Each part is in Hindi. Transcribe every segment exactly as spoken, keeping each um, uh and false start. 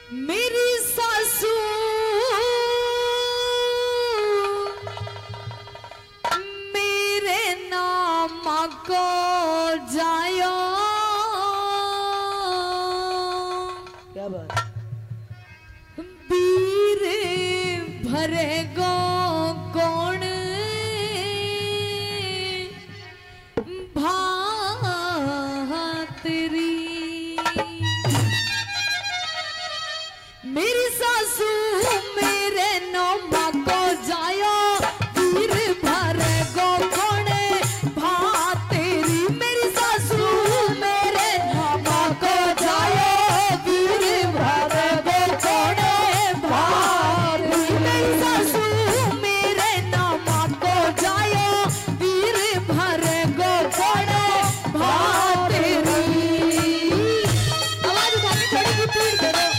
मेरी सासू मेरे नाम को जायो। क्या बात? वीर भरे गो कौन भातरी। मेरी सासू मेरे नौमा को जायो वीर भरे गो कौन भातरी। मेरी सासू मेरे नौमा को जायो वीर भरे गो कौन भातरी। मेरी सासू मेरे नौमा को जायो वीर भरे गो कौन भातरी। आवाज उठा के थोड़ी सी पीड़ दे दो।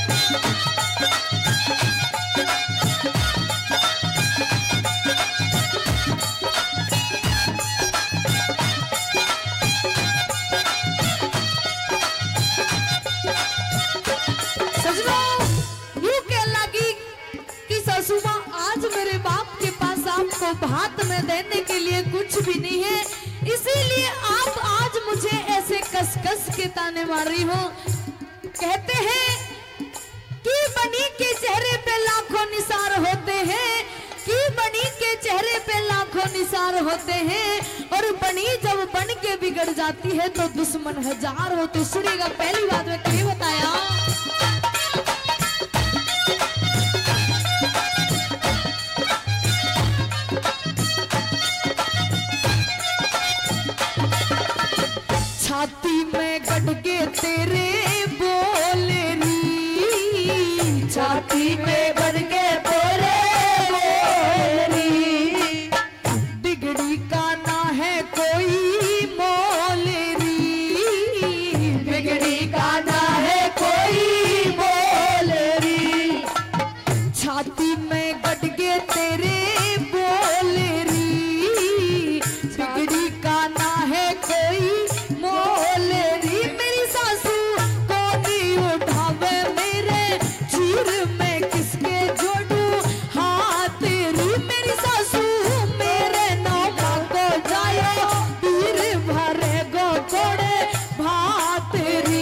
आज मेरे बाप के पास आपको भात में देने के लिए कुछ भी नहीं है, इसीलिए आप आज मुझे ऐसे कस कस के ताने मार रही हो। कहते हैं कि बनी के चेहरे पे लाखों निसार होते हैं, कि बनी के चेहरे पे लाखों निसार होते हैं, और बनी जब बन के बिगड़ जाती है तो दुश्मन हजार हो। तो सुनिएगा, पहली बात में कभी बताया छाती में गड़ के तेरे बोल री। छाती में गड़ के तेरे बोल री। बिगड़ी का ना है कोई मोल री। बिगड़ी का ना है कोई मोल री। छाती में गड़ के तेरे बोल री। बिगड़ी का ना है कोई मोल री। मेरी सासू को भी उठावे मेरे चीर में किसके जोड़ू हाथ री। मेरी सासू मेरे नौका को जाए पीर भरे गो कोड़े भात री।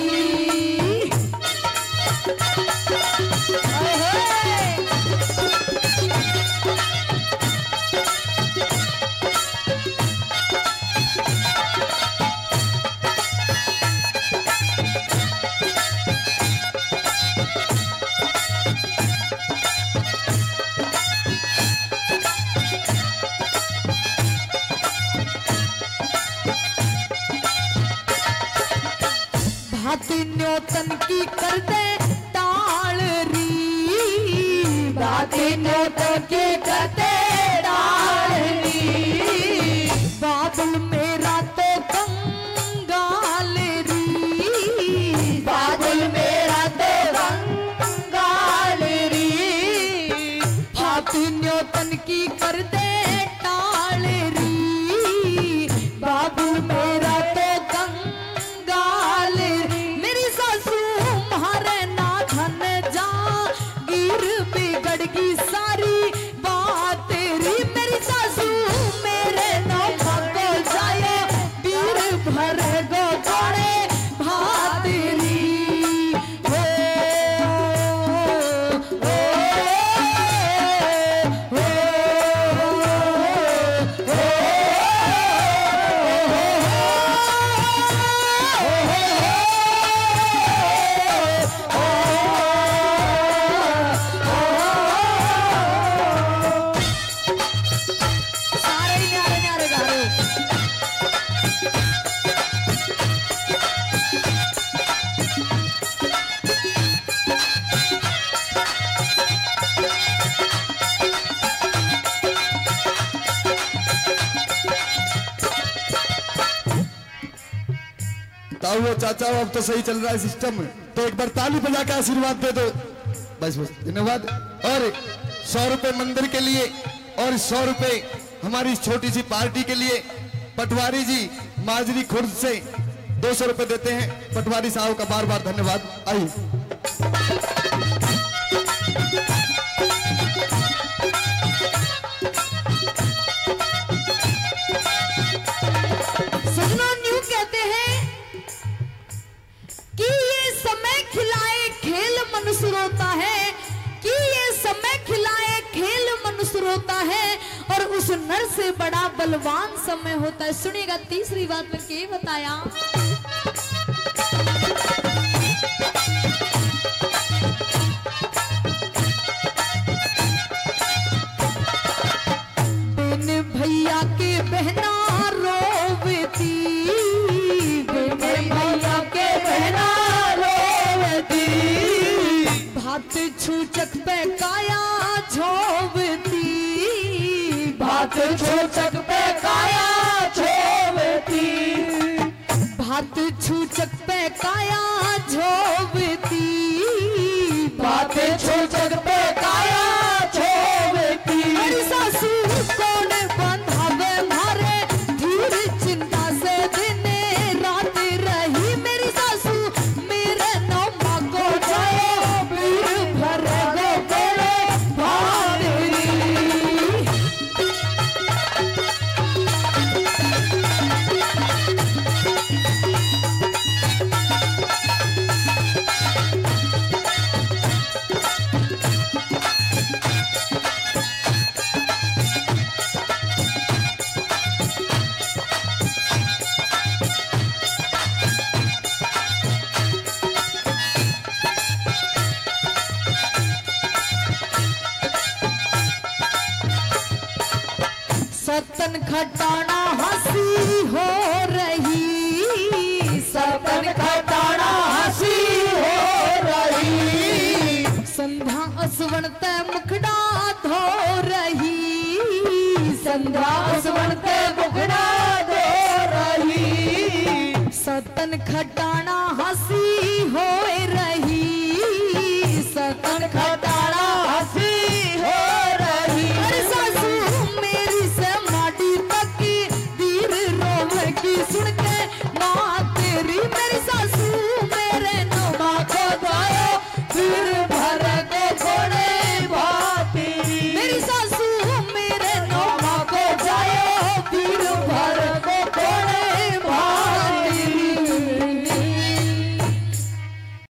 भात न्योतन की कर दे टाल री। भात न्योतन की कर दे टाल री। बाबुल मेरा तो कंगाल री। बाबुल मेरा तो कंगाल री। भात न्योतन की कर दे टाल री। बाबुल मेरा तो की सारी बात री। मेरी सासू मेरे नौका को जाए पीर भरे गो कोड़े भात री। हो हो हो ताऊ वो चाचा अब तो सही चल रहा है सिस्टम, तो एक बार ताली बजा के आशीर्वाद दे दो। बस बस धन्यवाद। और सौ रुपए मंदिर के लिए और सौ रुपए हमारी इस छोटी सी पार्टी के लिए पटवारी जी माजरी खुर्द से दो सौ रुपए देते हैं। पटवारी साहब का बार बार धन्यवाद। आइए। उस नर से बड़ा बलवान समय होता है। सुनिएगा तीसरी बात में क्या बताया। बिन भैया के बहना रोवती, बिन भैया के बहना रोवती, भात छूचक पे काया झोवती, भात छूचक पे काया झोवती, भात छूचक पे काया झोवती, भात छूचक पे काया झोवती। मेरी सासू कौन बंधावे मारे, धीर चिंता से दिने रात रही। मेरी सासू मेरे नौमा को जाए, पीर भरे गो तेरे भारी। सतन खटाना हंसी हो रही, सतन खटाना हंसी हो रही, संध्या असवन ते मुखड़ा धो रही, संध्या असवन ते मुखड़ा धो रही। सतन खटाना